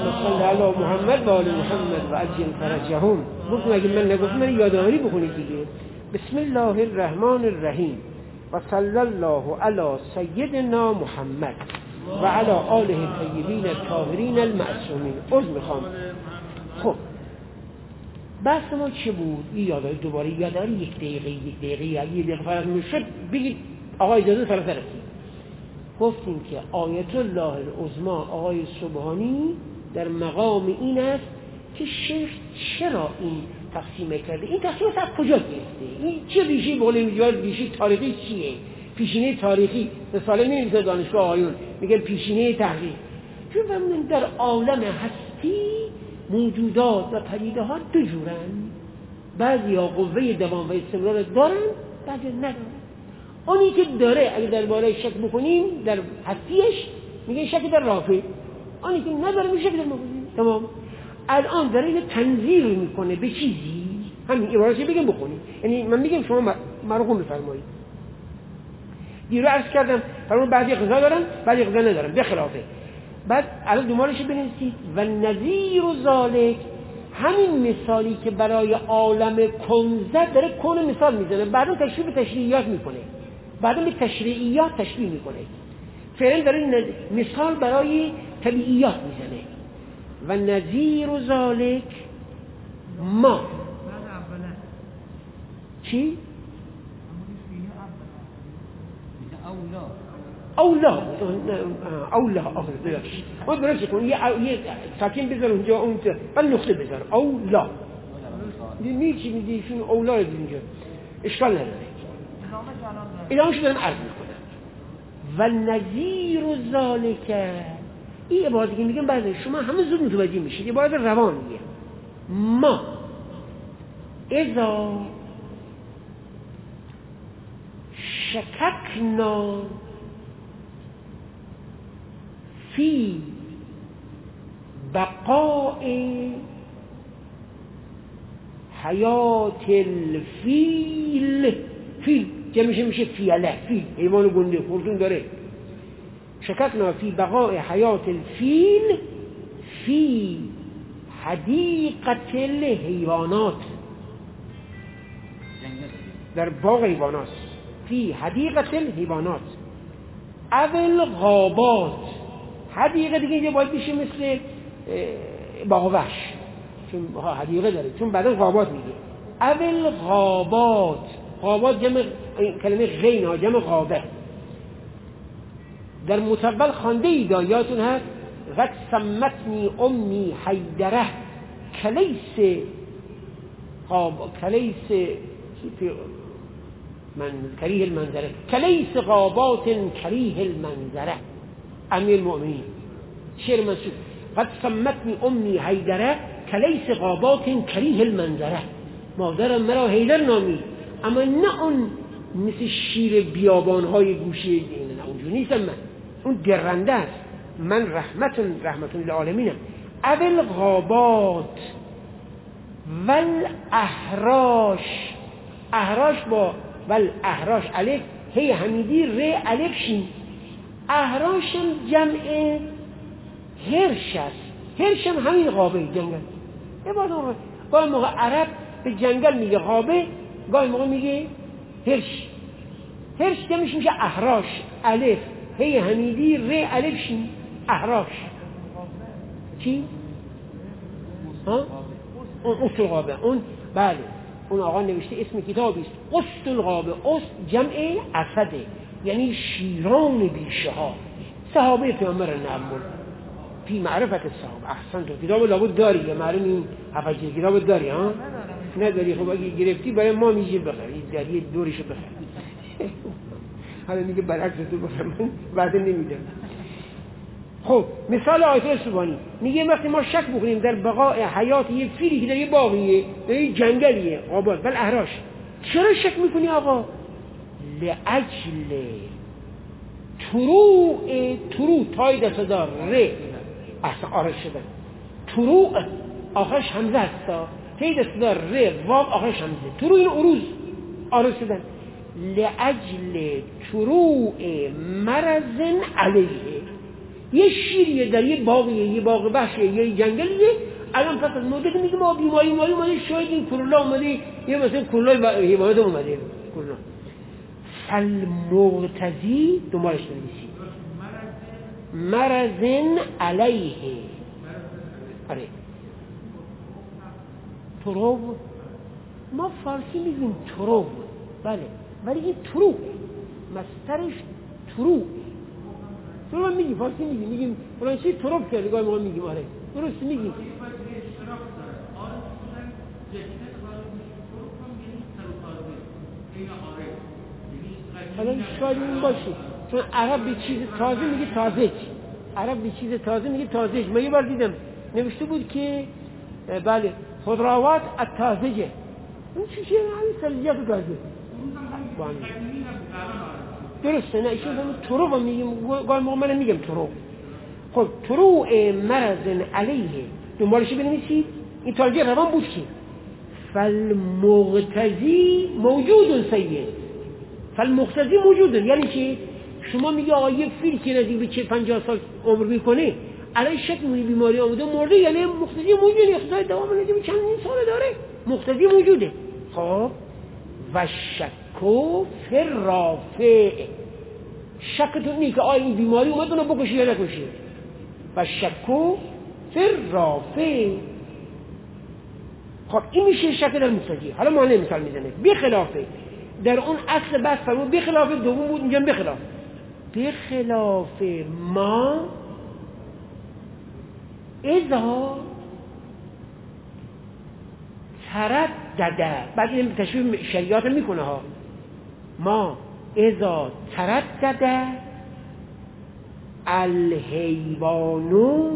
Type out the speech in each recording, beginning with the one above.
صل علی محمد و آل محمد و عجل فرجهم. گفتم اگه من نگفتم من یادآوری بکنید دیگه. بسم الله الرحمن الرحیم و صلی الله علی سیدنا محمد و علی آله الطیبین الطاهرین المعصومین. عذر میخوام. خب بحث ما چه بود؟ یادآوری دوباره یادآوری یک دقیقه فرق میشد. بگید آقا اجازه فرق رسید. گفتیم که آیت الله العظمی آقای سبحانی در مقام این است که شیخ چرا این تقسیم کرده؟ این تقسیم از کجا گرفته؟ این چه ریشی بوله میجواد؟ ریشی تاریخی چیه؟ پیشینه تاریخی رساله نمی‌نویسه دانشگاه آقایون میگن پیشینه تحقیق. چون فهمیدن در عالم هستی موجودات و پدیده ها دو جورن. بعضی ها قوه دوام و استمرار دارن، بعضی ندارن. اونی که داره اگه درباره شک بکنیم در هستیش میگه شک در رافع، اونی که نداره میشه شک در مفهوم. تمام. الان داره اینو تنظیر میکنه به چیزی، همین عبارتی بگم بخونید. یعنی من میگم شما مرقوم بفرمایید. دیرو عرض کردم فرمون بعضی غذا دارن بعضی غذا ندارن به خلافه. بعد الان دنبالش بنویسید و نظیر ذالک، همین مثالی که برای عالم کنزه داره کون مثال میزنه، بعدا تشریح به تشریعیات میکنه، بعدا به تشریعیات تشریح میکنه. فعلا داره مثال برای طبیعیات میزنه. و نظیر ذالک ما چی؟ اولا ما درست کن یه ساکن بذار اونجا اون بعد نقطه بذار اولا میچی میگیشون اولا رو اینجا اشکال نداره. ادامه‌اش دارم عرض میکنم. و نظیر ذالک، این عبارتی که میگم بعد شما همه زود متوجه میشید. عبارت روانیه. ما اذا شککنا فی بقاء حیات الفیل، فیل جمعش میشه فیله، فیل حیوان گنده خورتون داره. شککنا فی بقاء حیات الفیل فی حدیقة الحیوانات، در باغ حیوانات، فی حدیقة الحیوانات اول غابات. حدیقه دیگه اینجا باید بشه مثل باغ وحش، چون حدیقه داره، چون بعدا غابات میگه. اول غابات، غابات جمع کلمه غین ها جمع غابه. در متول خانده ایدایاتون هست قد سمتنی امی حیدره کلیس من کریه المنظره، کلیس غابات کریه المنظره. امیر المؤمنین شعر منصوب. قد سمتنی امی حیدره کلیس غابات کریه المنظره. مادرم مرا حیدر نامید، اما نه اون مثل شیر بیابانهای گوشه این، نه اونجور نیستم من، اون درنده است. من رحمت للعالمینم. اول غابات والاحراش، احراش با والاحراش الف هی حمیدی ر الف شین. احراشم جمع هرش است. هرشم همین غابه جنگل. گاهی موقع عرب به جنگل میگه غابه، گاهی موقع میگه هرش. هرش جمعش میشه احراش الف هی حمیدی ر الف شین. احراش چی؟ اون قسط الغابه. اون بله اون آقا نوشته اسم کتابی است قسط الغابه. قسط جمع اسده یعنی شیران بیشه ها. صحابه پیامبر نعمون فی معرفت الصحابه. احسن تو کتاب لابد داری یا معلوم این حفظی کتاب داری ها؟ نداری. خب اگه گرفتی برای ما میشه بخرید در یه دورشو بخرید. حالا میگه برعکس تو بخر، من بعد نمیدم. خب مثال آیت سبحانی میگه وقتی ما شک بکنیم در بقاء حیات یه فیلی که در یه باغیه در یه جنگلیه غابات بل احراش، چرا شک میکنی آقا؟ لعجل طروع تای دستدار ره احسن آرش شدن. طروع آخرش همزه هستا، تای دستدار ره واب آخرش همزه. طروع این عروض آرش شدن. لعجل طروع مرض علیه، یه شیریه در یه باغیه، یه باغ بخشه، یه جنگلیه. الان پس از مدت که میگه ما بیماری اومده، شاید این کرونا اومده، یا مثلا کرونا حیوانات اومده کرونا. فالمغتزی دنبالش بنویسید مرض علیه. آره تروب، ما فارسی میگیم تروب، بله، ولی این تروب مصدرش تروب. تو ما میگیم فارسی میگیم فلان چیز تروب کرده، گاهی ما میگیم آره درست میگیم. حالا شاید این باشه، چون عرب به چیز تازه میگه تازج، عرب به چیز تازه میگه تازج. من یه بار دیدم نوشته بود که بله خضروات التازجه، این چیه؟ همین سبزیجات تازه. درسته، نه ایشون همون تروب هم میگیم، گاهی موقع منم میگم تروب. خب تروع مرض علیه دنبالش بنویسید. این تازه روان بود که فالمغتزی موجود سید، فالمغتزی موجود، یعنی که شما میگه آقا یک فیل که نزدیک به 50 سال عمر میکنه الان شک می‌کنی بیماری آمده مرده، یعنی مغتزی موجوده، اقتضای دوام نزدیک چندین سال داره، مغتزی موجوده. خب و شکو فرافع، شکتون اینه که آیا این بیماری اومد اونو بکشه یا نکشه. و شکو فرافع، خب این میشه شک در مغتزی. حالا ما مثال میزنه بخلافه، در اون اصل بس فرمود بخلاف دوم بود، اینجا بخلاف. بخلاف ما اذا تردده، بعد این تشبیه شریعات میکنه ها، ما اذا تردده الحیوان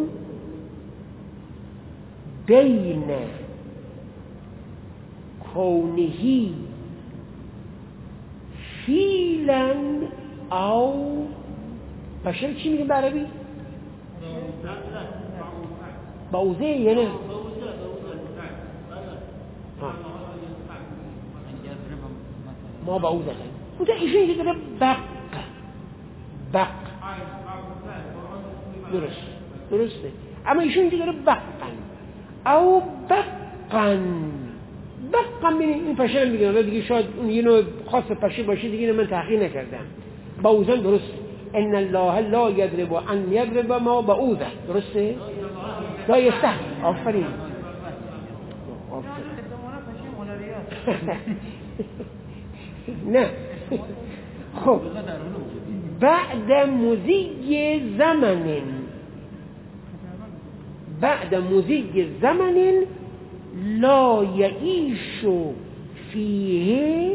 بین کونهی فیلن او بشر، چی میگه بعربی؟ بعوضه یعنی ما بعوضه اونجا ایشون که داره بق درسته، اما ایشون که داره بقن او بقن این پشه رو میگه، دیگه شاید اون یه نوع خاص پشه باشه دیگه، من تحقیق نکردم. بعوضه درسته، ان الله لا یضرب ان یضرب ما بعوضه، درسته؟ لا یستحی. آفرین. نه خب بعد مضی زمن لا یعیش فیه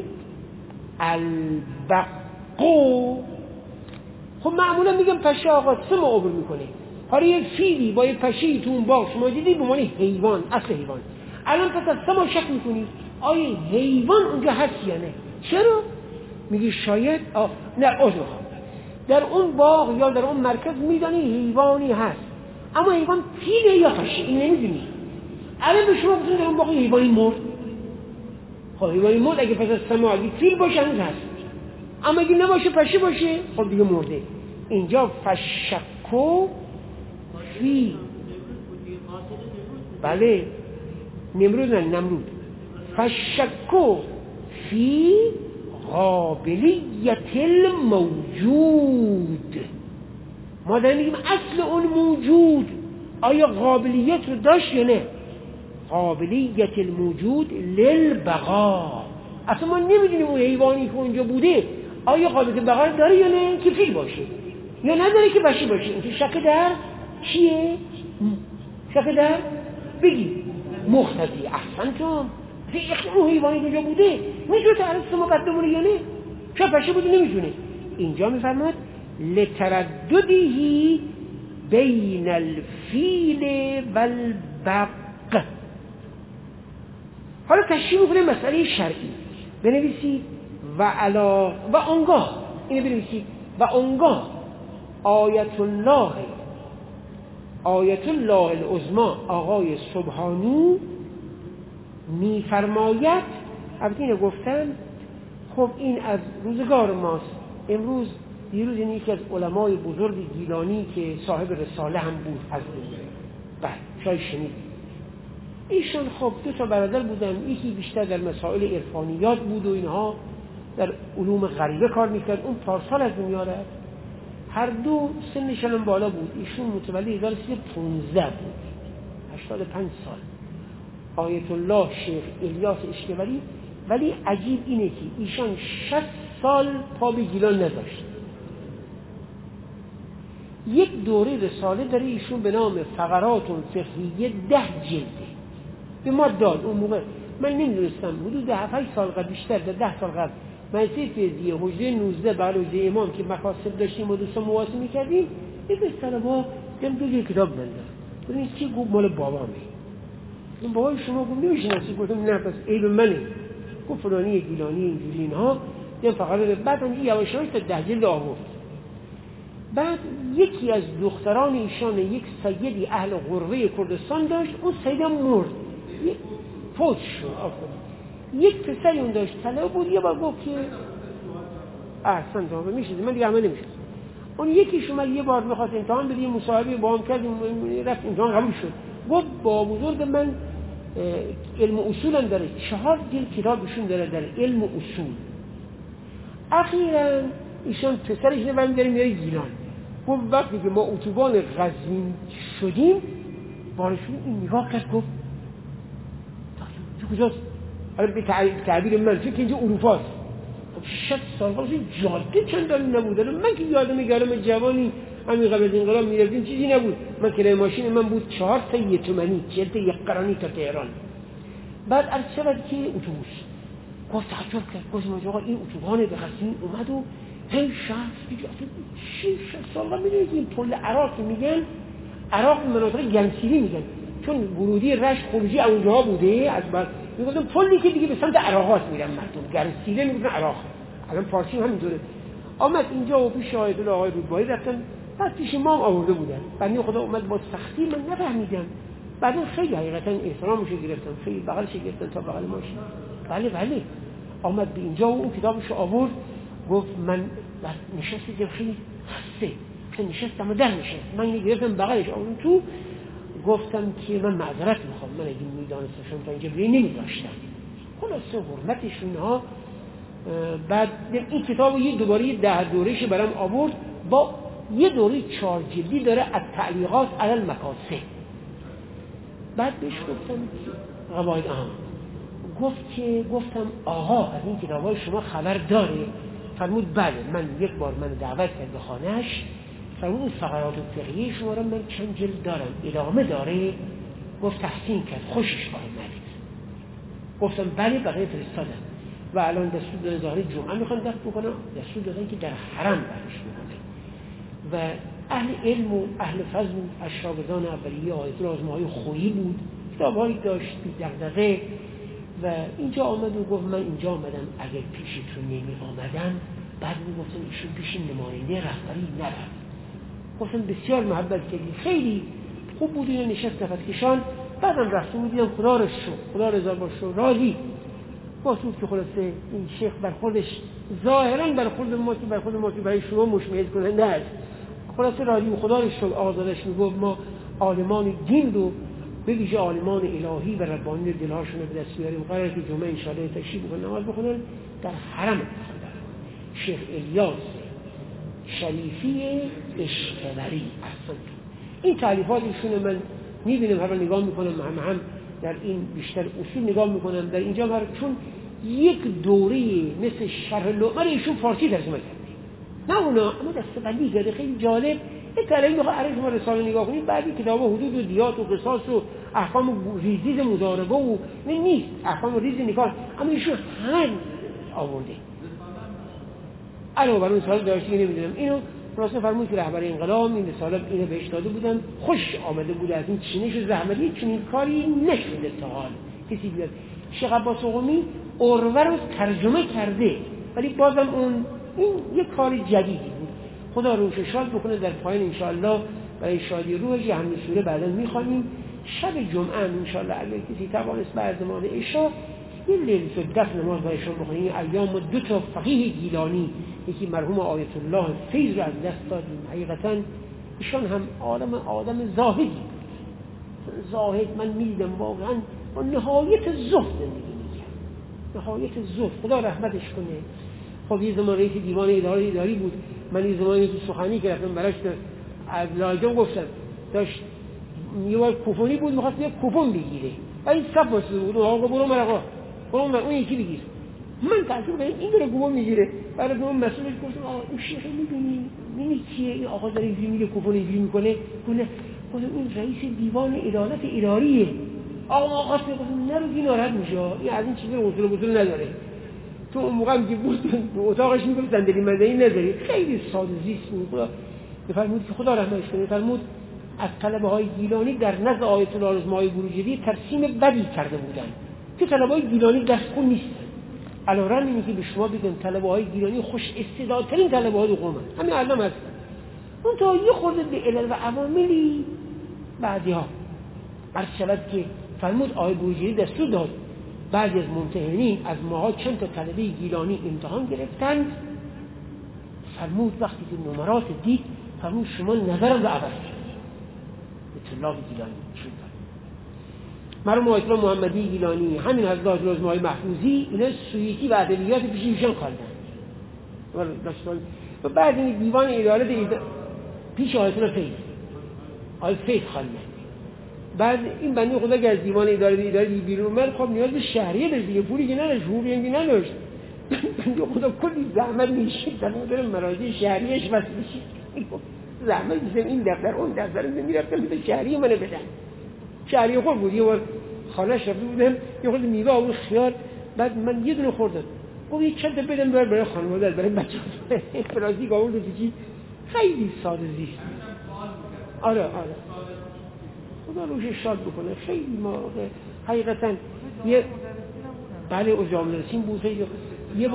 البقو. خب معمولا میگم پشه آقا 3 ماه عمر میکنه. حالا یک فیلی با یک پشه‌ای تو اون باغ شما دیدی به معنی حیوان، اصل حیوان. الان پس از 3 ماه شک میکنی آیا حیوان اونجا هست یا نه؟ چرا؟ میگی شاید نه در اون باغ یا در اون مرکز میدانی حیوانی هست، اما حیوان فیله یا پشه این نمیدونی. الان به شما بزن در اون باقی حیوانی مرد، خب حیوانی مرد اگه پس از 3 ماه اگه فیل باشه هنوز هست، اما اگه نباشه پشه باشه خب دیگه مرده. اینجا فشکو فی، بله نمرود فشکو فی قابلیت الموجود. ما داریم میگیم اصل اون موجود آیا قابلیت رو داشت یا نه؟ قابلیت الموجود للبقا. اصلا ما نمیدونیم اون حیوانی که اونجا بوده آیا قابلیت بقا داره یا نه که فیل باشه یا نداره که پشه باشه. این شک در چیه؟ شک در بگی مغتزی. احسنتم، اون حیوانی که اونجا بوده میتونه تعریف ما قدمونه یا نه؟ شاید پشه بوده نمیتونه. اینجا میفرماد لترددهی بین الفیل والبق. حالا تشریح میکنه مسئله شرعی. بنویسید و آنگاه اینو بنویسید و آنگاه آیت الله العظمی آقای سبحانی میفرماید، البته اینو گفتم خب این از روزگار ماست، امروز دیروز این یکی از علمای بزرگ گیلانی که صاحب رساله هم بود از دنیا، بله شاید شنیدید. ایشان خب 2 برادر بودن، یکی بیشتر در مسائل عرفانیات بود و اینها در علوم غریبه کار میکرد، اون پارسال از دنیا رفت. هر دو سنشان هم بالا بود، ایشون متولد 1315 بود، 85 سال. آیت الله شیخ الیاس اشکوری. ولی عجیب اینه که ایشان 60 سال پا به گیلان نذاشت. یک دوره رساله داره ایشون به نام فقرات فقهیه 10 جلده به ما داد. اون موقع من نمیدونستم، حدود 7 سال قبل، بیشتر در 10 سال قبل، مدرسه فیضیه حجره 19 برای حجره امام که مکاسب داشتیم و دوستان مواسه میکردیم، یک طلبا دیدم 2 کتاب بندن. ببینید چی گفت؟ مال بابامه. این بابای شما گفت نمیشناسی؟ گفتم نه پس عیب منه. گفت فلانی گیلانی اینجوری اینها. دیدم فقط بعد هم یواش یواش تا 10 جلد آورد. بعد یکی از دختران ایشان یک سیدی اهل غربه کردستان داشت، اون سید هم مرد، فوت شد. یک پسری اون داشت طلبه بود، یه بار گفت که احسن جواب میشد، من دیگه عمل نمیشد. اون یکیش اومد یه بار میخواست امتحان بده، مصاحبه با هم کرد، رفت امتحان قبول شد. گفت با بزرگ من علم اصول هم داره، 4 جلد کتابشون داره در علم اصول. اخیراً ایشان پسرش نبریم داریم میاره گیلان. گفت وقتی که ما اتوبان قزوین شدیم بارشون این نگاه کرد، گفت تو کجاست؟ حالا به تعبیر من فکر اینجا اروپاست. 60 سال قبل جاده چندان نبود. من که یادم گرم جوانی همین قبل از انقلاب میرفتیم چیزی نبود. من کرایه ماشین من بود 4 تا 1 تومانی، 40 تا 1 قرانی تا تهران. بعد عرض شد که اتوبوس. گفت تعجب کرد، گفت آقا این اتوبان به قزوین اومد و هی شهر دیگه 6 سال قبل این پل عراق میگن، عراق مناطق گرمسیری میگن، چون ورودی رشت خروجی اونجاها بوده. از بعد میگفتن پلی که دیگه به سمت عراقات میرن مردم، گرمسیری میگفتن عراق. الان فارسی همینطوره. آمد اینجا و پیش آیت الله آقای رودباری رفتن، بعد پیش ما آورده بودن. بنده خدا اومد با سختی، من نفهمیدم. بعدا خیلی حقیقتا احترامش گرفتن، خیلی بغلش گرفتن تا بغل ماشین. بله آمد به اینجا و اون کتابش آورد. گفت من نشستم خیلی خسته، نشستم و در نشست، من اینو گرفتم بغلش آوردم تو. گفتم که من معذرت میخوام، من اگه میدانستم تا اینجا بری نمیداشتم. خلاصه حرمتشون ها. بعد این کتاب یه دوباره 10 دورهش برام آورد، با یه دوره 4 جلدی داره از تعلیقات علی المکاسب. بعد بهش گفتم قواعد گفتم آقا از این کتابای شما خبر داره؟ فرمود بله. من یک بار من دعوت کرد به خانهش، فرمود اون فقرات فقهی شما رو من چند جلد دارم، ادامه داره؟ گفت تحسین کرد، خوشش آمد. گفتم بله، بقیه فرستادم و الان دستور داره ظاهر جمعه میخوان دفت بکنم، دستور دادن که در حرم برش بکنه. و اهل علم و اهل فضل از شاگردان اولیه آیت الله آزماهای خویی بود، کتابهایی داشت بی دغدغه. و اینجا آمد و گفت من اینجا آمدم، اگر پیشتون نمی آمدم بعد میگفتم ایشون پیش نماینده رهبری نرفت. گفتم بسیار محبت کردی، خیلی خوب بود. اینو نشست نفسکشان. بعدم رفتم میدیدم خدا رو شکر، خدا رضا باشه، راضی باشید که خلاصه این شیخ برخوردش ظاهرا برخورد ما که برخورد ما که برای شما مشمئز کننده است. خلاصه راضی خدا رو شکر. آزادش میگفت ما عالمان دین رو به ویژه عالمان الهی و ربانی دلهاشون به دست بیاریم. قراره که جمعه انشاءالله تشریف بکنن، نماز بخونن در حرم شیخ الیاس شریفی اشکوری. اصلا این تعلیفاتشون من میبینم، هر نگاه میکنم، هم در این بیشتر اصول نگاه میکنم، در اینجا چون یک دوره مثل شرح لقمه ایشون فارسی ترجمه کرده، نه اونا، اما دستبندی کرده. خیلی جالب. یک کلمه میخواد عرض ما رساله نگاه کنید، بعدی کتاب حدود و دیات و قصاص و احکام ریزیز مضاربه و نیست، احکام ریز نکاح، اما ایشون هم آورده. علاوه بر اون سال داشتی نمیدونم اینو خلاصه فرمود که رهبر انقلاب این رساله اینو بهش داده بودن، خوش آمده بود از این چینش و زحمتی، چون این کاری نشده تا حال کسی بیاد. شیخ عباس قمی اوروه رو ترجمه کرده، ولی بازم اون این یک کار جدیدی بود. خدا روش شاد بکنه. در پایین انشاءالله برای شادی روحش یه همین سوره بعدا میخوانیم. شب جمعه انشاءالله اگر کسی توانست بعد زمان عشا یه لیل دف نماز برای شما بخونیم. ایام 2 تا فقیه گیلانی یکی مرحوم آیت الله فیض رو از دست دادیم. حقیقتا ایشان هم آدم زاهدی، زاهد من میدیدم واقعا با نهایت زهد زندگی میکرد، نهایت زهد، خدا رحمتش کنه. خب یه زمان رئیس دیوان اداری بود، من یه زمانی تو سخنی که رفتم براش از لایجان گفتم، داشت یه بار کوپونی بود میخواست یه کوپون بگیره و این صف واسه بود، آقا برو مرقا برو اون یکی بگیر. من تعجب کردم این داره کوپون میگیره. بعد اون مسئولش گفتم آقا این شیخ میبینی چیه این آقا داره اینجوری میگه کوپون اینجوری میکنه؟ گفت این رئیس دیوان عدالت اداریه. آقا خواست میگفتم نرو این ناراحت میشه، این از این چیزا اصول نداره. تو اون موقع میگه بود تو اتاقش میگفت صندلی مدنی نداری، خیلی ساده زیست بود. خدا بفرمود که خدا رحمتش کنه، فرمود از طلبه های گیلانی در نزد آیت الله رضمای بروجردی ترسیم بدی کرده بودند که طلبه های گیلانی دستخون نیستن. علیرغم اینکه به شما بگم طلبه های گیلانی خوش استعدادترین طلبه های قوم همین الان هستن، اون تا یه خورده به علل و عواملی بعدی‌ها عرض شود که فرمود آیت بروجردی دستور داد بعضی از ممتحنین از ماها چند تا طلبه گیلانی امتحان گرفتند. فرمود وقتی که نمرات دید فرمود شما نظرم رو عوض کرد به طلاب گیلانی شد. مرحوم آیت الله محمدی گیلانی، همین حضرت رضمای محفوظی، اینا سویتی و ادبیات پیش ایشان خواندن و بعد این دیوان اداره پیش آیت الله فیض خواندن. بعد این بنده خدا که از دیوان اداره بیرون اومد، خب نیاز به شهریه داشت دیگه، پولی که نداشت، حقوقی که نداشت. بنده خدا کلی زحمت می‌کشید تا در مراجع شهریه‌اش واسه بشه. زحمت می‌کشم این دفتر اون دفتر می‌رفتم به شهریه منو بدن. شهریه خود بود، یه بار خانه‌اش رفته بودم یه خورده میوه و خیار، بعد من یه دونه خوردم. گفت یه چند تا بدم برای خانواده برای بچه‌ها. پلاستیک آورد تو چی؟ خیلی ساده زیست. آره خدا روش شاد بکنه. خیلی ما حقیقتا بله اجام رسیم بود. یه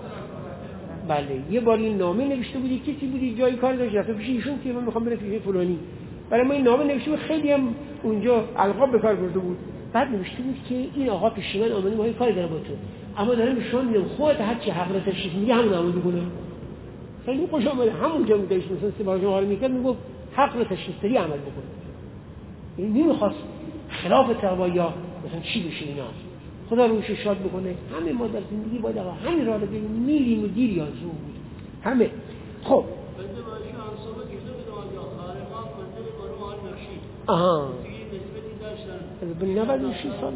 بار این نامه نوشته بودی، کسی بودی جایی کار داشت رفته پیش ایشون که من میخوام برم پیش فلانی، برای ما این نامه نوشته بود، خیلی هم اونجا القاب به کار برده بود. بعد نوشته بود که این آقا پیش من آمده ما کاری داره با تو، اما دارم به شما میگم خودت هر چی حق تشریف میگه همون عمل بکنه. خیلی خوش آمده همونجا میگه مثلا سباج ما رو میگه میگفت حق تشریف داری عمل بکنه. یعنی نمیخواست خلاف تقوا یا مثلا چی بشه اینا. خدا روش شاد بکنه. همه ما در زندگی باید همین راه رو بریم، میریم و دیر یا زود بود همه. خب آها به 96 سال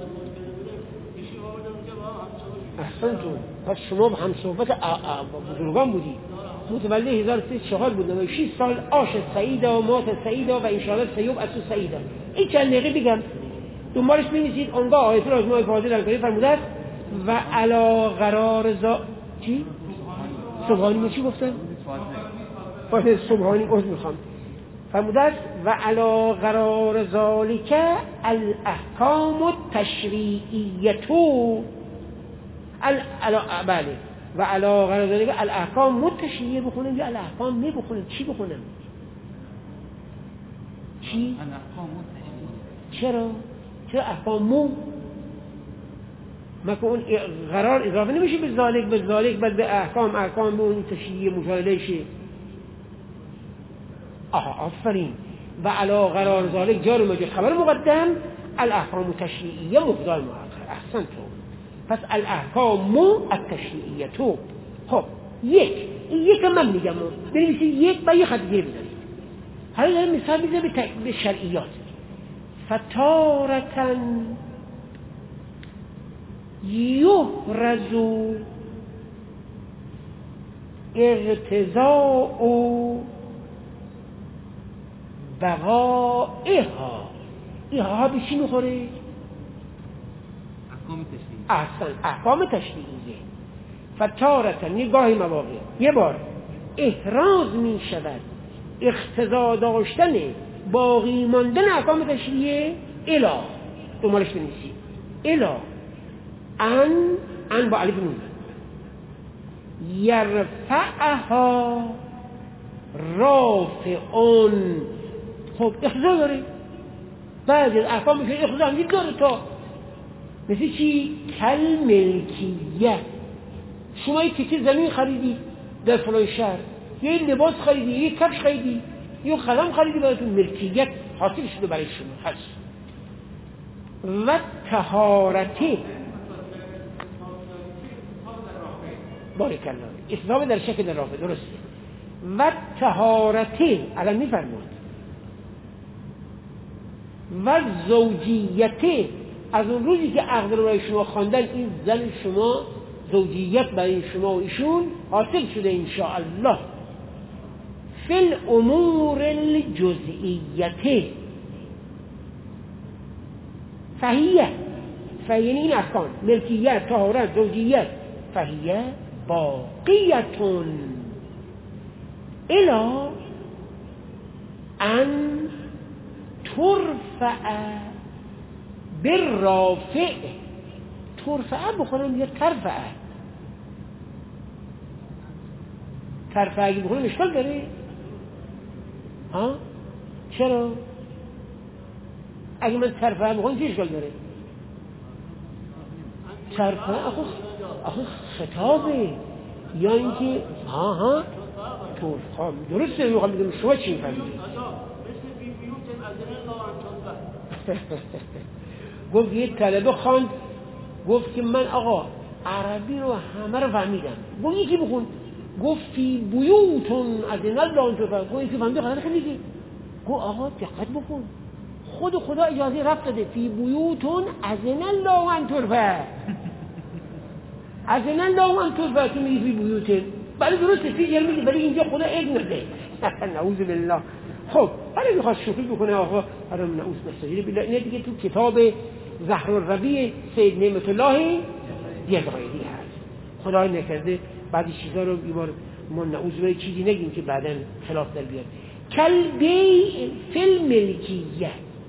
احسنتون. پس شما به هم صحبت بزرگان بودی. متولد 1304 بود، 96 سال. عاش سعیدا و مات سعیدا و انشاءالله سیوب اسو سعیدا. این چند دقیقه بگم دنبالش بنویسید. اونجا آیت الله رضمای فاضل الکری فرموده است و علی قرار چی؟ سبحانی چی گفتن؟ باشه سبحانی عذر میخوام. فرموده است و علی قرار ذالک الاحکام التشریعیه بله و علی قرار ذالک الاحکام التشریعیه بخونم یا الاحکام می بخونم؟ چی بخونم؟ چی؟ الاحکام التشریعیه. چرا احکامو مکه اون قرار اضافه نمیشه به ذالک بعد به احکام به اون تشریعیه مشاهده شه. آفرین. و علا قرار ذالک جار و مجرور خبر مقدم، الاحکام التشریعیه مبدل مؤخر. احسنتم. پس الاحکام التشریعیه تو. خب یک من میگم بنویسید یک و یه خط دیگه بزنید. حالا مثال میزنم به شرعیات. فتارة یحرز اغتزاء بقائها. اینها به چی میخوره؟ احکام تشریعیه. فتارة نگاه مواقع یه بار احراز می شود اقتضا داشتن باقی ماندن احکام تشریعیه الا دنبالش بنویسید الا ان با الف نون یرفعها رافعون. خب اقتضا داره بعضی از احکام میشه اقتضا هم داره تا مثل چی؟ کل ملکیه. شما یک کسی زمین خریدید در فلان شهر یه لباس خریدی، یه کفش خریدی، یه قلم خریدی، براتون ملکیت حاصل شده برای شما هست. و طهارتی بارک الله اسلام در شکل رافع درسته. و طهارتی الان میفرمود و زوجیتی از اون روزی که عقد رو برای شما خواندن این زن شما زوجیت برای شما و ایشون حاصل شده انشاءالله. فی الامور الجزئیتی فهیه یعنی این احکام ملکیت، طهارت، زوجیت فهیه باقیتون الا ان ترفع بالرافع. ترفع بخونم یا ترفع اگه بخونم اشکال داره؟ ها؟ چرا؟ اگه من ترفع بخونم چه اشکال داره؟ ترفع آخه خطابه یا اینکه ها ترفع درسته. میخوام بگم شما چی میفهمید؟ گفت یه طلبه خواند گفت که من آقا عربی رو همه رو فهمیدم. گفت یکی بخون. گفت فی بیوتون از این الله ترفع. گفت یکی فهمیده خواهد خونی که گفت آقا دقت بکن خود خدا اجازه رفت داده فی بیوتون از این الله ترفع از این الله ترفع تو میگی فی بیوتون بله درسته فی جرمیدی ولی اینجا خدا اذن نده. نعوذ بالله. خب حالا میخواد شوخی بکنه آقا حالا نعوذ بالله بالله. اینه دیگه تو کتاب زهر الربیع سید نعمت الله یزغیری هست. خدای نکرده بعضی چیزا رو یه بار ما نعوذ بالله چیزی نگیم که بعداً خلاف در بیاد. کلبی فی الملکیه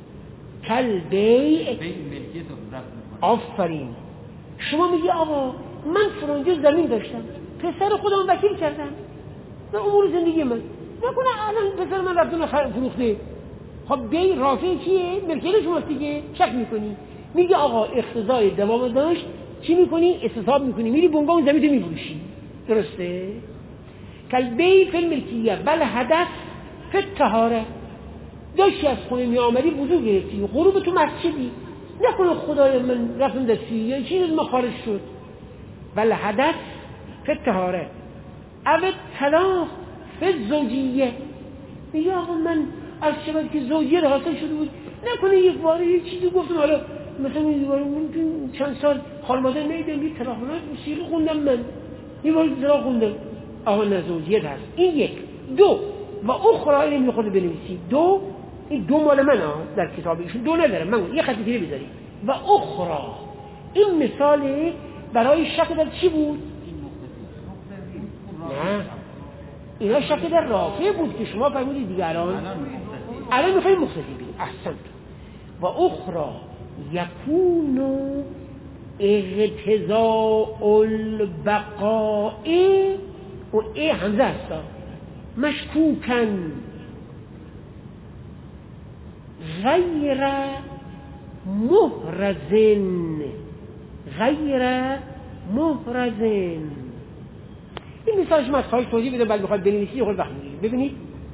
کلبی آفرین. شما میگی آقا من فرانجه زمین داشتم پسر خودم وکیل کردم به امور زندگی من نکنه الان پسر من رفتون فروخته. خب بی رافع کیه؟ ملکیت شماست دیگه. شک میکنی میگی آقا اقتضای دوام داشت چی میکنی؟ استصحاب میکنی میری بنگاه اون زمین تو میفروشی. درسته؟ کلبی فی الملکیه بل حدث فی الطهاره. داشتی از خونه می آمدی وضو گرفتی غروب تو مسجدی نکنه خدای من رفتم دستی یا چیز ما خارج شد. بل حدث فی الطهاره او طلاق فی الزوجیه. میگه آقا من از شبت که زوجیت حاصل شده بود نکنه یک باره یه چیزی گفتم حالا مثلا یه باره چند سال خال مادر نیدم یه طلاقنامه موسیقی خوندم من یه باره طلاق خوندم. آقا نه زوجیت هست. این یک. دو و اخرى اینو خود بنویسی. دو این دو مال من در کتاب ایشون دو ندارم من یه خط دیگه بذاری. و اخرى این مثال برای شک در چی بود؟ نه اینا شک در رافع بود که شما فرمودید دیگه. الان میخوایم مختصی بگیم. احسنت. و اخرى یکون اقتضاء البقاء و ای همزه هستا مشکوکن غیر محرزن. این مثالش من از خواهش توضیح بدم بعد بخواد بنویسی خود وقت میگیریم. ببینید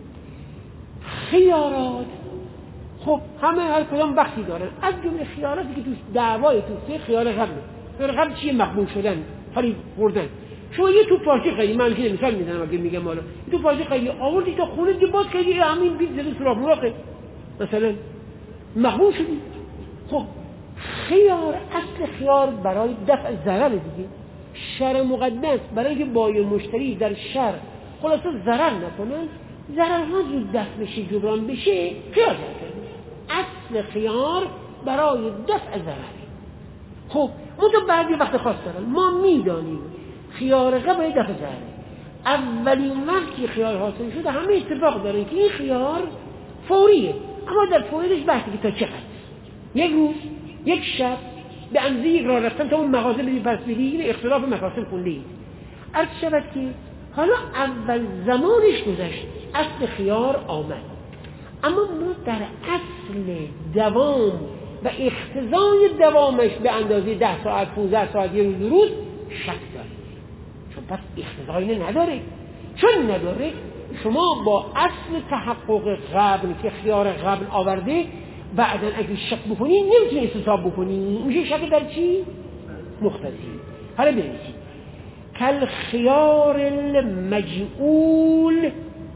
خیارات خب همه هر کدام وقتی دارن. از جمله خیاراتی که تو دعوای تو خیار قبل چیه؟ مقبول شدن خالی بردن. شما یه تو پارچه خیلی من که مثال میزنم اگه میگم حالا تو پارچه خیلی آوردی تا خونه دیگه باز خیلی همین بیت زده سراغ مراقه مثلا مقبول شدی. خب خیار اصل خیار برای دفع ضرر دیگه. شرع مقدس برای اینکه بای مشتری در شرع خلاصه ضرر نکنن ضررها زود دفع بشه جبران بشه خیار کرده. اصل خیار برای دفع ضرره. خب منطقه بعدی وقت خاص دارن ما میدانیم خیار قبل دفع ضرره. اولین وقتی خیار حاصل شده همه اتفاق دارن که این خیار فوریه اما در فوریش بحثی که تا چقدر یک روز یک شب به اندازه یک راه رفتن تا اون مغازه بدی پس بدی. این اختلاف مفاصل خونده اید. عرض شود که حالا اول زمانش گذشت اصل خیار آمد اما ما در اصل دوام و اختزای دوامش به اندازه 10 ساعت 15 ساعت یه روز شک داریم چون پس اختزایی نداره. چون نداره شما با اصل تحقق قبل که خیار قبل آورده بعدا اگه شک بکنی نمیتونی استصحاب بکنی، میشه شک در چی؟ مختصی. حالا بنویسید کل خیار المجعول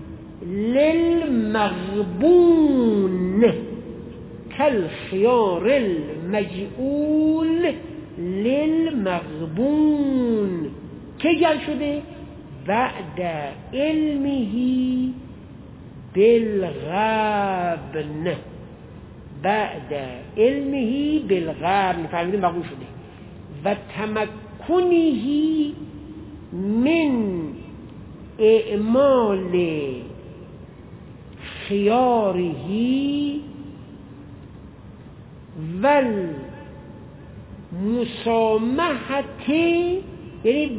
للمغبون، کل خیار المجعول للمغبون که جل شده بعد علمه بالغبن، بعد علمه بالغبن فهمیدیم مغبون شده و تمکنه من اعمال خیاره والمسامحة یعنی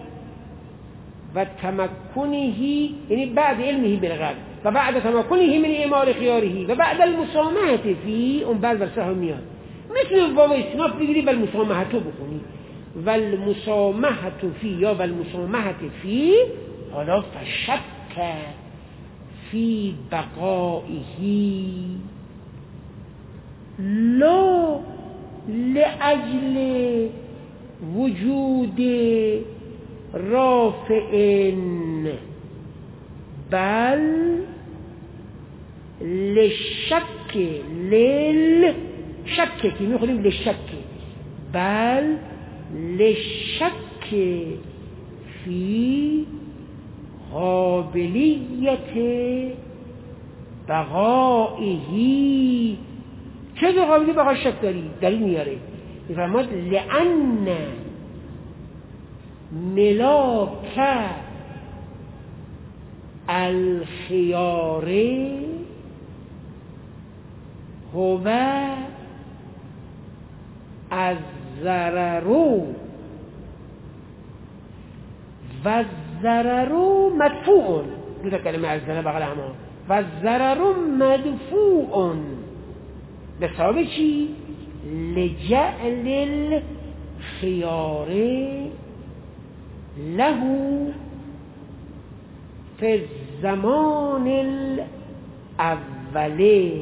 و تمکنه یعنی بعد علمه بالغیب و بعد تمکنه من اعمال خیاره و بعد المسامحة فی اون بعد برسه هم میاد مثل بابا اسناف بگیری والمسامحة بخونی والمسامحة فی یا والمسامحة فی حالا فشک فی بقائه لا لأجل وجود رافع بل للشك للشك که میخونیم للشك بل للشك فی قابلیت بقائه. چه به قابلیت بقا شک داری؟ دلیل میاره میفرماد لأن ملاک الخیار هو الضرر و الضرر مدفوع، دو تا کلمه از ضرر بغل هم و الضرر مدفوع به سبب چی؟ لجعل الخیار له فی الزمان الاول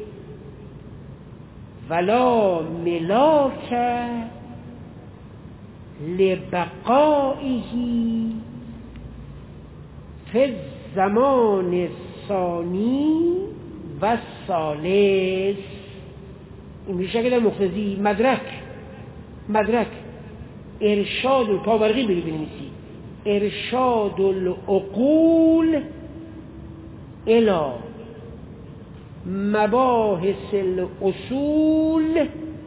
ولا ملاک لبقائه فی الزمان الثانی و الثالث. این میشه که در مقتضی مدرک ارشاد و پاورقی بنویسی ارشاد العقول الى مباحث الاصول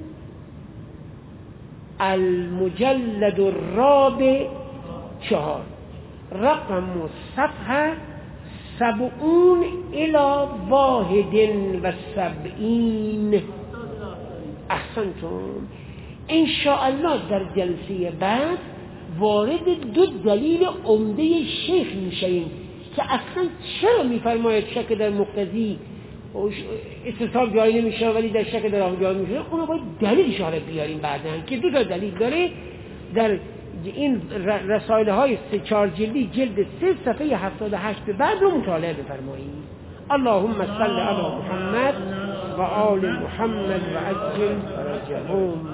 المجلد الرابع 4 رقم صفحه 70 الى 71. احسنتم. انشاءالله در جلسه بعد وارد دو دلیل عمده شیخ میشیم که اصلا چرا میفرماید شک در مقتضی استصحاب جاری نمیشه ولی در شک در آن جاری میشه، اونو باید دلیلش رو بیاریم بعداً که دو تا دلیل داره. در این رسائل های 3-4 جلدی جلد 3 صفحه 78 به بعد رو مطالعه بفرمایید. اللهم صل علی محمد و آل محمد و عجل فرجهم.